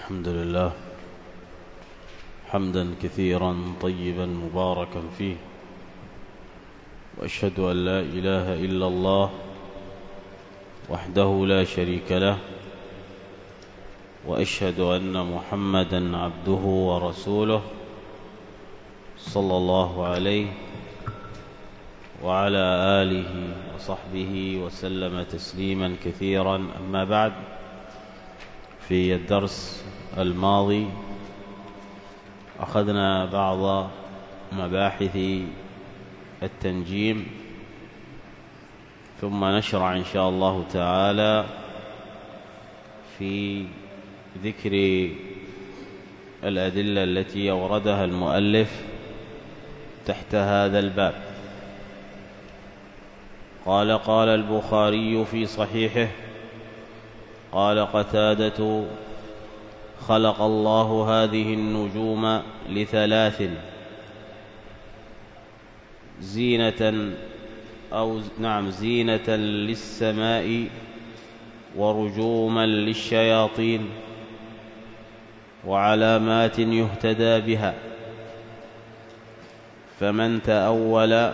الحمد لله حمدا كثيرا طيبا مباركا فيه، وأشهد أن لا إله إلا الله وحده لا شريك له، وأشهد أن محمدا عبده ورسوله صلى الله عليه وعلى آله وصحبه وسلم تسليما كثيرا. أما بعد، في الدرس الماضي أخذنا بعض مباحث التنجيم، ثم نشرع إن شاء الله تعالى في ذكر الأدلة التي أوردها المؤلف تحت هذا الباب. قال البخاري في صحيحه: قال قتادة: خلق الله هذه النجوم لثلاث: زينة للسماء، ورجوما للشياطين، وعلامات يهتدى بها، فمن تأول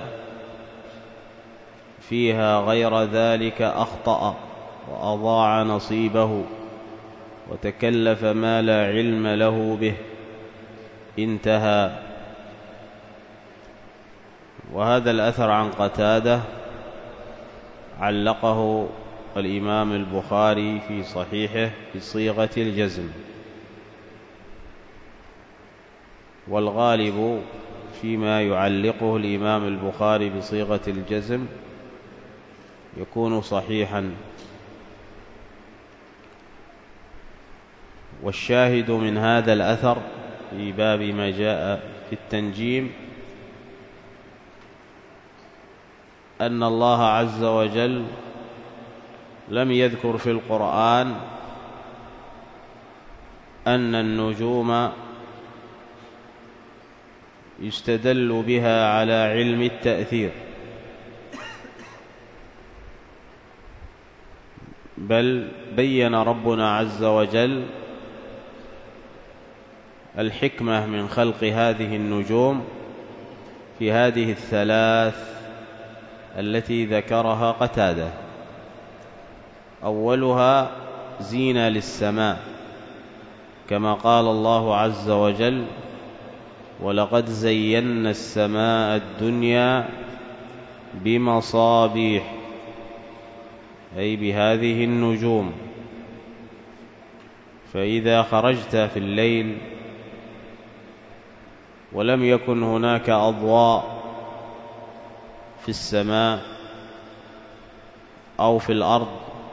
فيها غير ذلك أخطأ وأضاع نصيبه، وتكلف ما لا علم له به. انتهى. وهذا الأثر عن قتادة علقه الإمام البخاري في صحيحه بصيغة الجزم، والغالب فيما يعلقه الإمام البخاري بصيغة الجزم يكون صحيحا. والشاهد من هذا الأثر في باب ما جاء في التنجيم أن الله عز وجل لم يذكر في القرآن أن النجوم يستدل بها على علم التأثير، بل بين ربنا عز وجل الحكمة من خلق هذه النجوم في هذه الثلاث التي ذكرها قتادة. أولها زينة للسماء، كما قال الله عز وجل: ولقد زينا السماء الدنيا بمصابيح، أي بهذه النجوم، فإذا خرجت في الليل ولم يكن هناك أضواء في السماء أو في الأرض،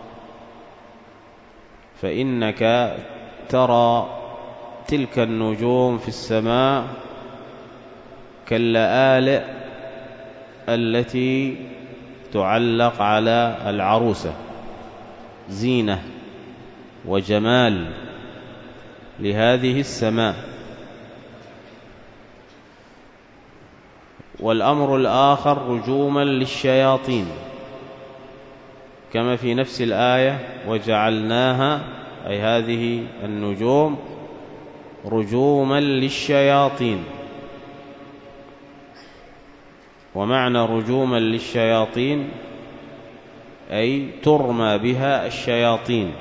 فإنك ترى تلك النجوم في السماء كاللآلئ التي تعلق على العروسة، زينة وجمال لهذه السماء. والأمر الآخر رجوما للشياطين، كما في نفس الآية: وجعلناها، أي هذه النجوم، رجوما للشياطين. ومعنى رجوما للشياطين أي ترمى بها الشياطين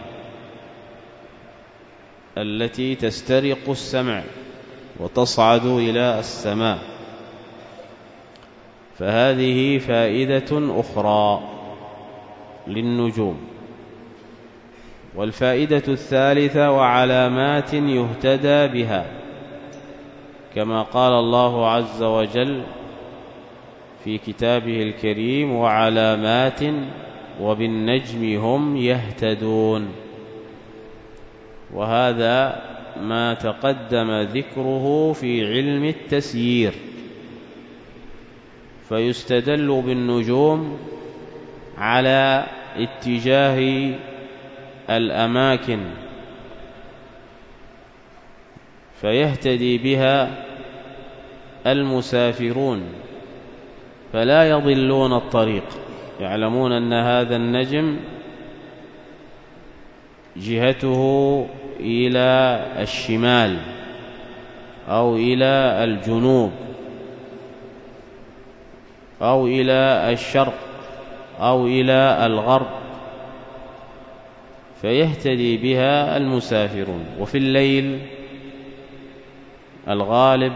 التي تسترق السمع وتصعد إلى السماء. فهذه فائدة أخرى للنجوم. والفائدة الثالثة: وعلامات يهتدى بها، كما قال الله عز وجل في كتابه الكريم: وعلامات وبالنجم هم يهتدون. وهذا ما تقدم ذكره في علم التسيير، فيستدل بالنجوم على اتجاه الأماكن، فيهتدي بها المسافرون فلا يضلون الطريق، يعلمون أن هذا النجم جهته إلى الشمال أو إلى الجنوب أو إلى الشرق أو إلى الغرب، فيهتدي بها المسافرون. وفي الليل الغالب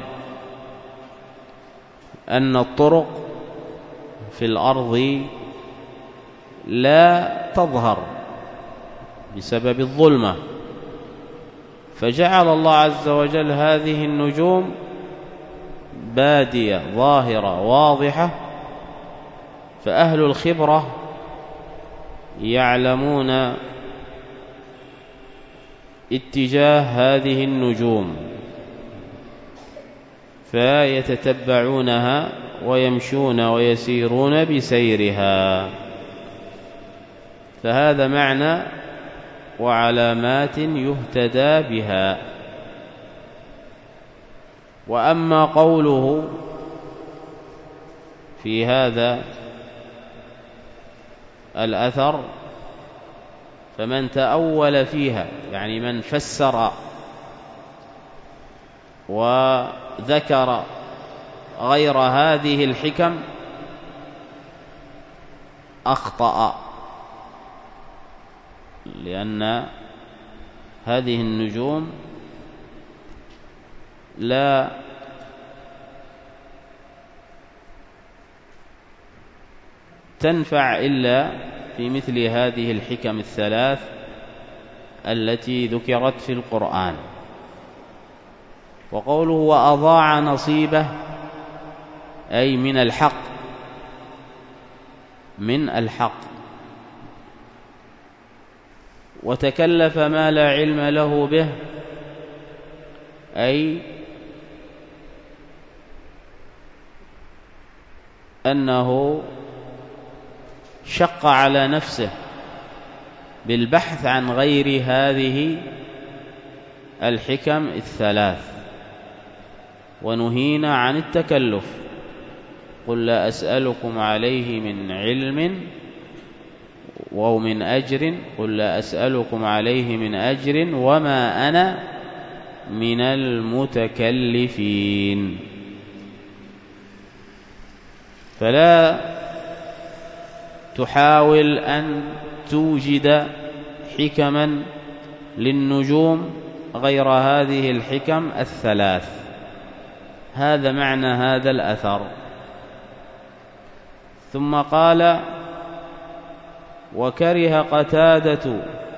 أن الطرق في الأرض لا تظهر بسبب الظلمة، فجعل الله عز وجل هذه النجوم بادية ظاهرة واضحة، فأهل الخبرة يعلمون اتجاه هذه النجوم فيتتبعونها ويمشون ويسيرون بسيرها. فهذا معنى وعلامات يهتدى بها. وأما قوله في هذا الأثر فمن تأول فيها، يعني من فسر وذكر غير هذه الحكم أخطأ، لأن هذه النجوم لا تنفع إلا في مثل هذه الحكم الثلاث التي ذكرت في القرآن. وقوله وأضاع نصيبه أي من الحق، من الحق. وتكلف ما لا علم له به أي أنه شق على نفسه بالبحث عن غير هذه الحكم الثلاث، ونهينا عن التكلف. قل لا أسألكم عليه من علم ومن أجر، قل لا أسألكم عليه من أجر وما أنا من المتكلفين. فلا تحاول أن توجد حكما للنجوم غير هذه الحكم الثلاث. هذا معنى هذا الأثر. ثم قال وكره قتادة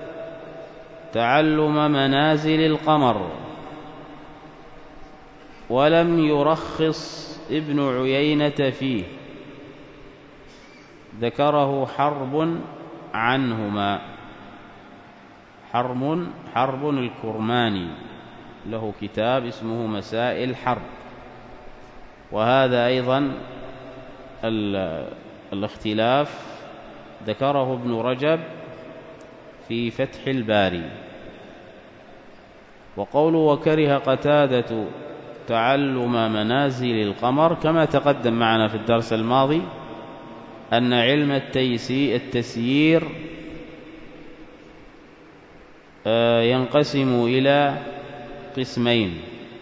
تعلم منازل القمر، ولم يرخص ابن عيينة فيه، ذكره حرب عنهما. حرب الكرماني له كتاب اسمه مسائل حرب. وهذا أيضا الاختلاف ذكره ابن رجب في فتح الباري. وقوله وكره قتادة تعلم منازل القمر كما تقدم معنا في الدرس الماضي أن علم التسيير ينقسم إلى قسمين.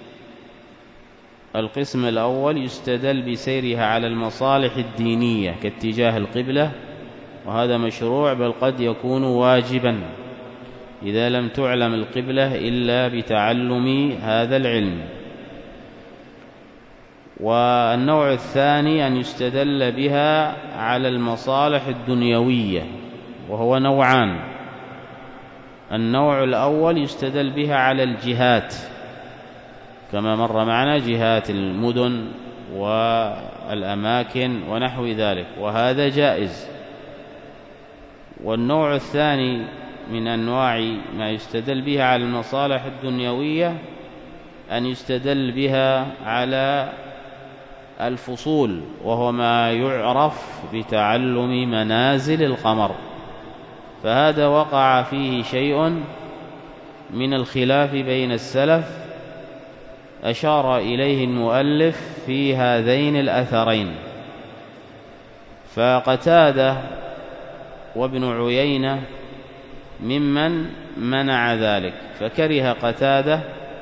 القسم الأول يستدل بسيرها على المصالح الدينية كاتجاه القبلة، وهذا مشروع بل قد يكون واجبا إذا لم تعلم القبلة إلا بتعلم هذا العلم. والنوع الثاني أن يستدل بها على المصالح الدنيوية، وهو نوعان. النوع الأول يستدل بها على الجهات كما مر معنا، جهات المدن والأماكن ونحو ذلك، وهذا جائز. والنوع الثاني من أنواع ما يستدل بها على المصالح الدنيوية أن يستدل بها على الفصول، وهو ما يعرف بتعلم منازل القمر. فهذا وقع فيه شيء من الخلاف بين السلف أشار إليه المؤلف في هذين الأثرين. فقتادة وابن عيينة ممن منع ذلك، فكره قتادة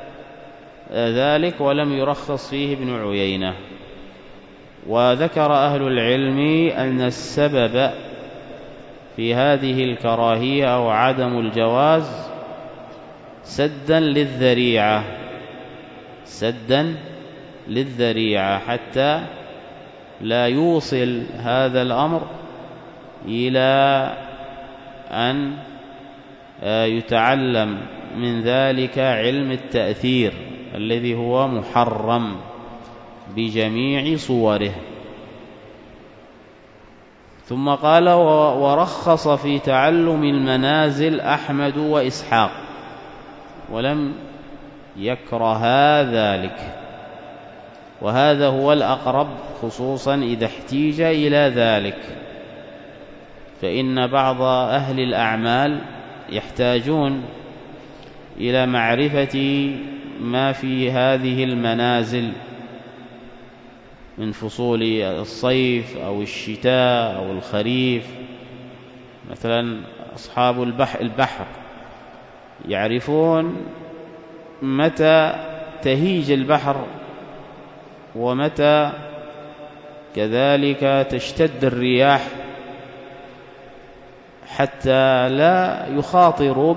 ذلك ولم يرخص فيه ابن عيينة. وذكر أهل العلم أن السبب في هذه الكراهية أو عدم الجواز سدا للذريعة حتى لا يوصل هذا الأمر إلى أن يتعلم من ذلك علم التأثير الذي هو محرم بجميع صوره. ثم قال: ورخص في تعلم المنازل أحمد وإسحاق ولم يكرها ذلك، وهذا هو الأقرب خصوصا إذا احتيج إلى ذلك، فإن بعض أهل الأعمال يحتاجون إلى معرفة ما في هذه المنازل من فصول الصيف أو الشتاء أو الخريف. مثلا أصحاب البحر يعرفون متى تهيج البحر ومتى كذلك تشتد الرياح، حتى لا يخاطروا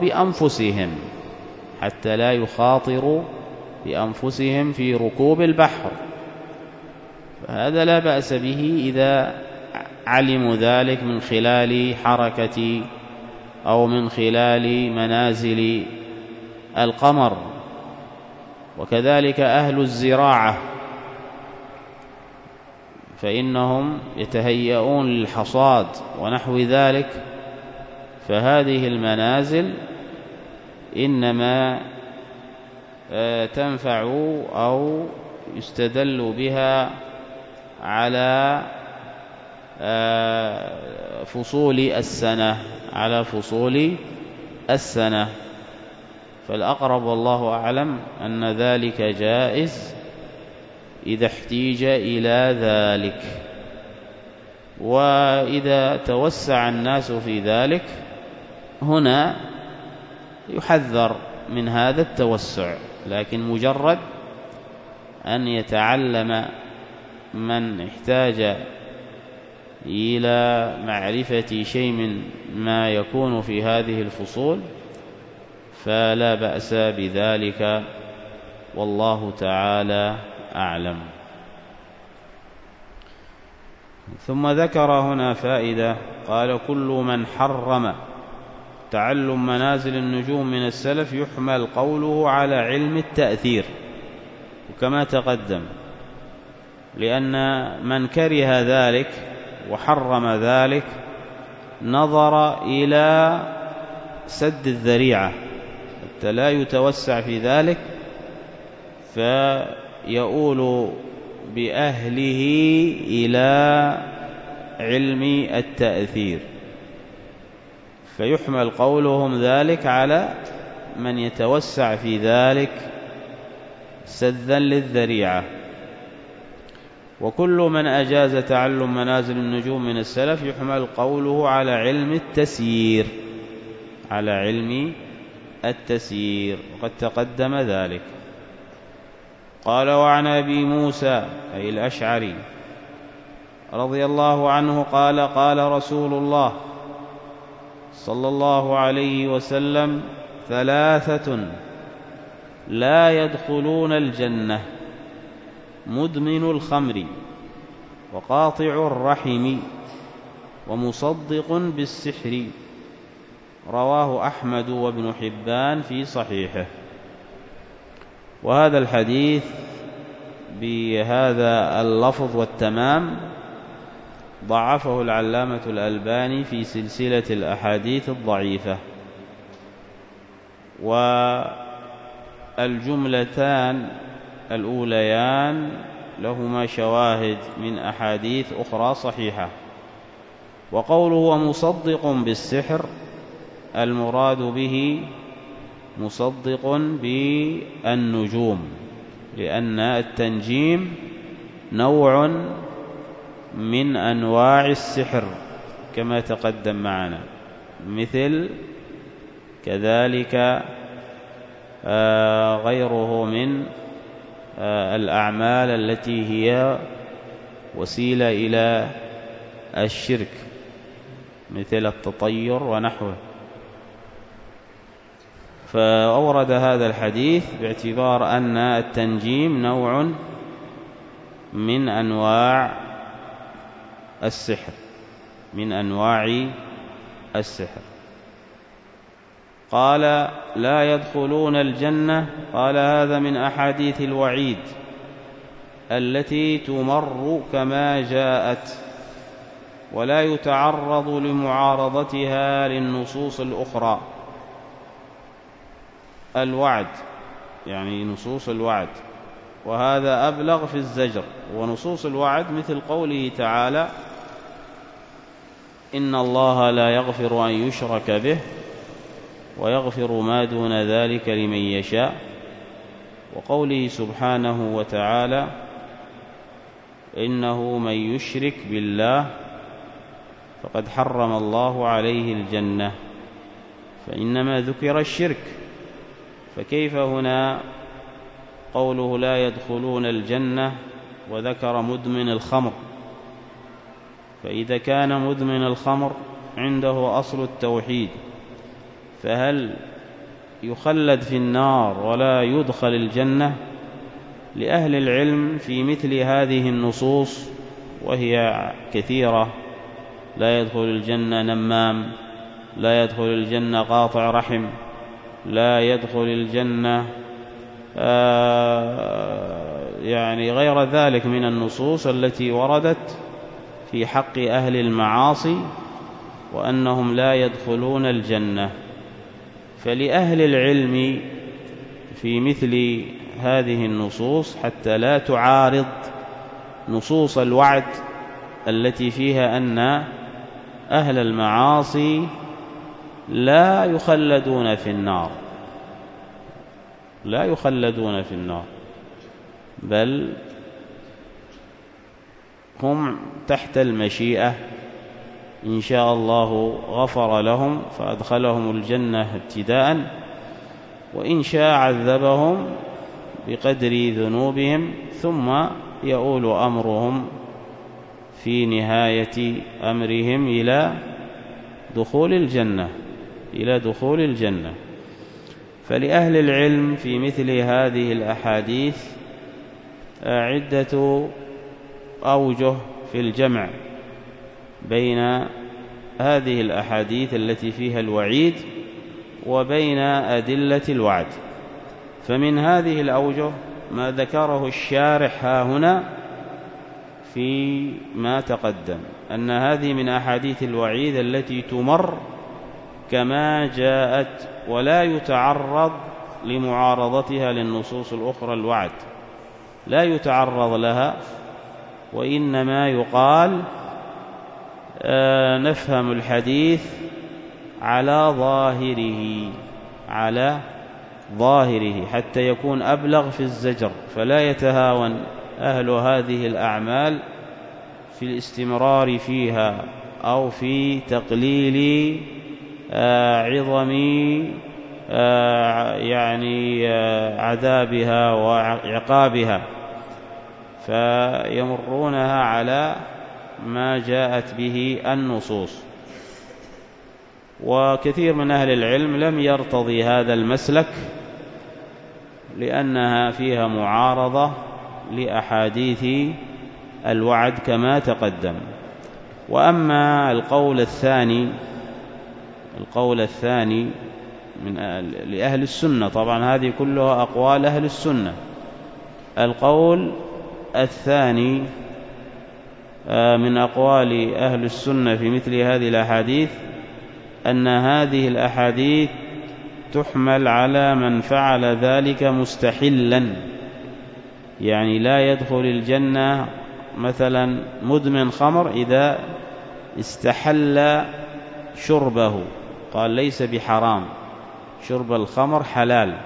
بأنفسهم في ركوب البحر، فهذا لا بأس به إذا علموا ذلك من خلال حركة أو من خلال منازل القمر. وكذلك أهل الزراعة فإنهم يتهيئون للحصاد ونحو ذلك، فهذه المنازل إنما تنفع أو يستدل بها على فصول السنة، فالأقرب والله أعلم أن ذلك جائز إذا احتيج إلى ذلك. وإذا توسع الناس في ذلك هنا يحذر من هذا التوسع، لكن مجرد أن يتعلم من احتاج إلى معرفة شيء من ما يكون في هذه الفصول فلا بأس بذلك، والله تعالى أعلم. ثم ذكر هنا فائدة، قال: كل من حرم تعلم منازل النجوم من السلف يحمل قوله على علم التأثير، وكما تقدم، لأن من كره ذلك وحرم ذلك نظر إلى سد الذريعة حتى لا يتوسع في ذلك، فيؤول بأهله إلى علم التأثير، فيحمل قولهم ذلك على من يتوسع في ذلك سدا للذريعة. وكل من أجاز تعلم منازل النجوم من السلف يحمل قوله على علم التسيير، وقد تقدم ذلك. قال: وعن أبي موسى أي الأشعري رضي الله عنه قال: قال رسول الله صلى الله عليه وسلم: 3 لا يدخلون الجنة: مدمن الخمر، وقاطع الرحم، ومصدق بالسحر. رواه أحمد وابن حبان في صحيحه. وهذا الحديث بهذا اللفظ والتمام ضعفه العلامة الألباني في سلسلة الأحاديث الضعيفة، والجملتان الأوليان لهما شواهد من أحاديث أخرى صحيحة. وقوله ومصدق بالسحر المراد به مصدق بالنجوم، لأن التنجيم نوع من أنواع السحر كما تقدم معنا، مثل كذلك غيره من الأعمال التي هي وسيلة إلى الشرك مثل التطير ونحوه. فأورد هذا الحديث باعتبار أن التنجيم نوع من أنواع السحر، من أنواع السحر. قال لا يدخلون الجنة، قال هذا من أحاديث الوعيد التي تمر كما جاءت ولا يتعرض لمعارضتها للنصوص الأخرى. الوعد يعني نصوص الوعد، وهذا أبلغ في الزجر. ونصوص الوعد مثل قوله تعالى إن الله لا يغفر أن يشرك به ويغفر ما دون ذلك لمن يشاء، وقوله سبحانه وتعالى إنه من يشرك بالله فقد حرم الله عليه الجنة، فإنما ذكر الشرك. فكيف هنا قوله لا يدخلون الجنة وذكر مدمن الخمر؟ فإذا كان مدمن الخمر عنده أصل التوحيد، فهل يخلد في النار ولا يدخل الجنة؟ لأهل العلم في مثل هذه النصوص وهي كثيرة، لا يدخل الجنة نمام، لا يدخل الجنة قاطع رحم، لا يدخل الجنة يعني غير ذلك من النصوص التي وردت في حق أهل المعاصي وأنهم لا يدخلون الجنة. فلأهل العلم في مثل هذه النصوص حتى لا تعارض نصوص الوعد التي فيها أن أهل المعاصي لا يخلدون في النار، لا يخلدون في النار، بل هم تحت المشيئة، إن شاء الله غفر لهم فأدخلهم الجنة ابتداء، وإن شاء عذبهم بقدر ذنوبهم ثم يؤول أمرهم في نهاية أمرهم إلى دخول الجنة، إلى دخول الجنة. فلأهل العلم في مثل هذه الأحاديث عدة أوجه في الجمع بين هذه الأحاديث التي فيها الوعيد وبين أدلة الوعد. فمن هذه الأوجه ما ذكره الشارح ها هنا في ما تقدم، أن هذه من أحاديث الوعيد التي تمر كما جاءت ولا يتعرض لمعارضتها للنصوص الأخرى. الوعد لا يتعرض لها، وإنما يقال نفهم الحديث على ظاهره، على ظاهره حتى يكون أبلغ في الزجر، فلا يتهاون أهل هذه الأعمال في الاستمرار فيها أو في تقليل عظم يعني عذابها وعقابها، فيمرونها على ما جاءت به النصوص. وكثير من أهل العلم لم يرتضي هذا المسلك لأنها فيها معارضة لأحاديث الوعد كما تقدم. وأما القول الثاني من لأهل السنة، طبعا هذه كلها أقوال أهل السنة. القول الثاني من أقوال أهل السنة في مثل هذه الأحاديث أن هذه الأحاديث تحمل على من فعل ذلك مستحلا، يعني لا يدخل الجنة مثلا مدمن خمر إذا استحل شربه، قال ليس بحرام، شرب الخمر حلال،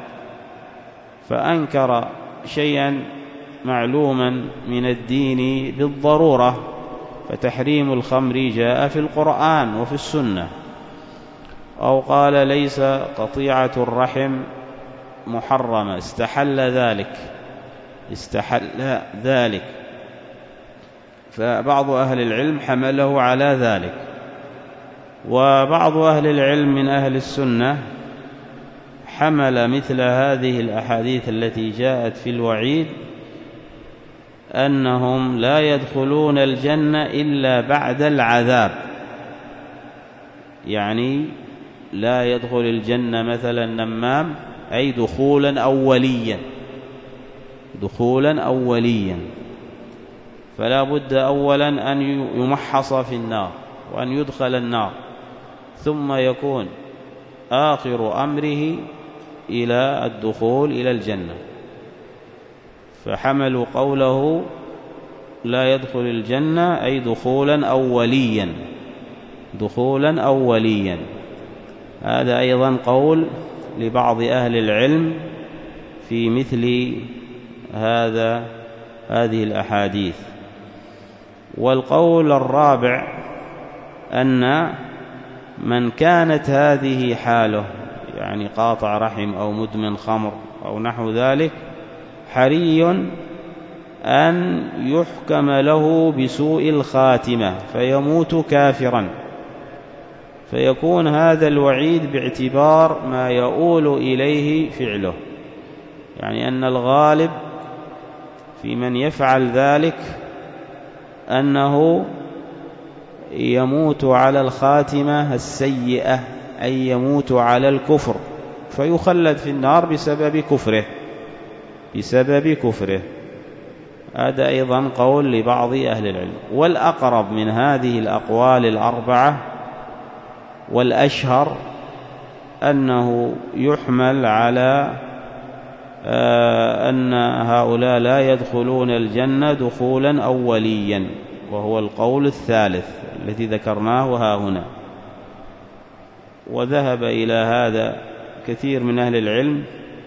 فأنكر شيئا معلوما من الدين بالضرورة، فتحريم الخمر جاء في القرآن وفي السنة. أو قال ليس قطيعة الرحم محرمة، استحل ذلك، فبعض أهل العلم حمله على ذلك. وبعض أهل العلم من أهل السنة حمل مثل هذه الأحاديث التي جاءت في الوعيد أنهم لا يدخلون الجنة إلا بعد العذاب، يعني لا يدخل الجنة مثلا نمام، أي دخولا أوليا، فلا بد أولا أن يمحص في النار وأن يدخل النار، ثم يكون آخر أمره إلى الدخول إلى الجنة. فحملوا قوله لا يدخل الجنة أي دخولا أوليا. هذا أيضا قول لبعض أهل العلم في مثل هذه الأحاديث. والقول الرابع أن من كانت هذه حاله، يعني قاطع رحم أو مدمن خمر أو نحو ذلك، حري أن يحكم له بسوء الخاتمة فيموت كافرا، فيكون هذا الوعيد باعتبار ما يؤول إليه فعله، يعني أن الغالب في من يفعل ذلك أنه يموت على الخاتمة السيئة، أي يموت على الكفر، فيخلد في النار بسبب كفره. هذا أيضا قول لبعض أهل العلم. والأقرب من هذه الأقوال الأربعة والأشهر أنه يحمل على أن هؤلاء لا يدخلون الجنة دخولا أوليا، وهو القول الثالث الذي ذكرناه ها هنا. وذهب إلى هذا كثير من أهل العلم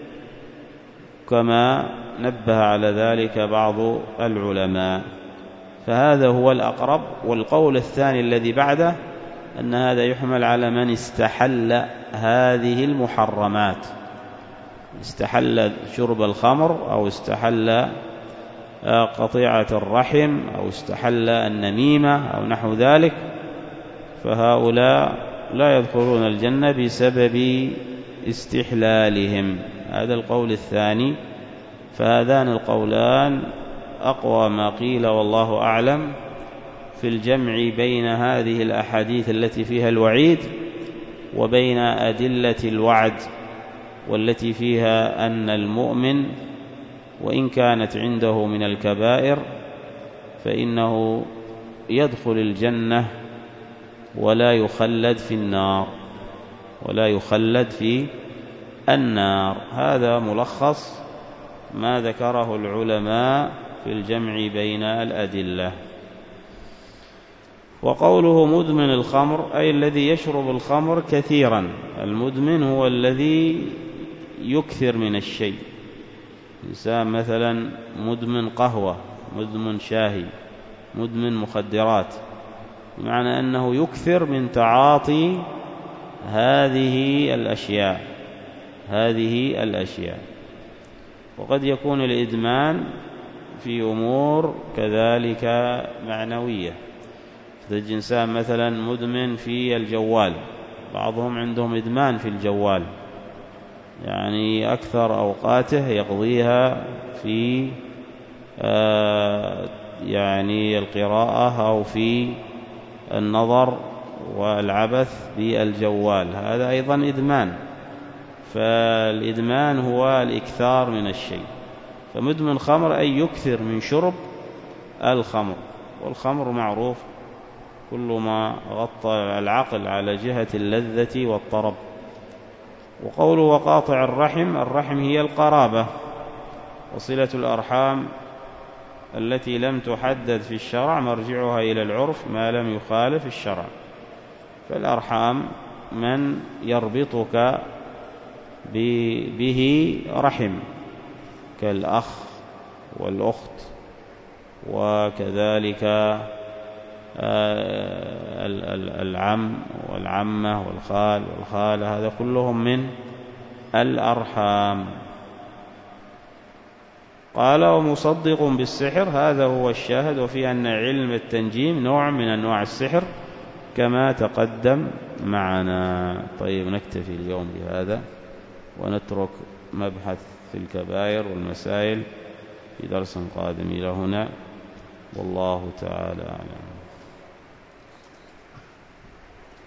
كما نبه على ذلك بعض العلماء، فهذا هو الأقرب. والقول الثاني الذي بعده أن هذا يحمل على من استحل هذه المحرمات، استحل شرب الخمر أو استحل قطيعة الرحم أو استحل النميمة أو نحو ذلك، فهؤلاء لا يدخلون الجنة بسبب استحلالهم. هذا القول الثاني. فهذان القولان أقوى ما قيل والله أعلم في الجمع بين هذه الأحاديث التي فيها الوعيد وبين أدلة الوعد، والتي فيها أن المؤمن وإن كانت عنده من الكبائر فإنه يدخل الجنة ولا يخلد في النار. هذا ملخص ما ذكره العلماء في الجمع بين الأدلة. وقوله مدمن الخمر أي الذي يشرب الخمر كثيرا. المدمن هو الذي يكثر من الشيء، إنسان مثلا مدمن قهوة، مدمن شاهي، مدمن مخدرات، بمعنى أنه يكثر من تعاطي هذه الأشياء. وقد يكون الإدمان في أمور كذلك معنوية، تجد إنسان مثلا مدمن في الجوال، بعضهم عندهم إدمان في الجوال، يعني أكثر أوقاته يقضيها في يعني القراءة أو في النظر والعبث بالجوال، هذا أيضا إدمان. فالإدمان هو الإكثار من الشيء. فمدمن خمر أي يكثر من شرب الخمر، والخمر معروف كل ما غطى العقل على جهة اللذة والطرب. وقوله وقاطع الرحم هي القرابة وصلة الأرحام التي لم تحدد في الشرع، مرجعها إلى العرف ما لم يخالف الشرع. فالأرحام من يربطك به رحم كالأخ والأخت، وكذلك العم والعمة والخال والخالة، هذا كلهم من الأرحام. قال ومصدق بالسحر، هذا هو الشاهد، وفي أن علم التنجيم نوع من أنواع السحر كما تقدم معنا. طيب نكتفي اليوم بهذا ونترك مبحث في الكبائر والمسائل في درس قادم. إلى هنا والله تعالى أعلم.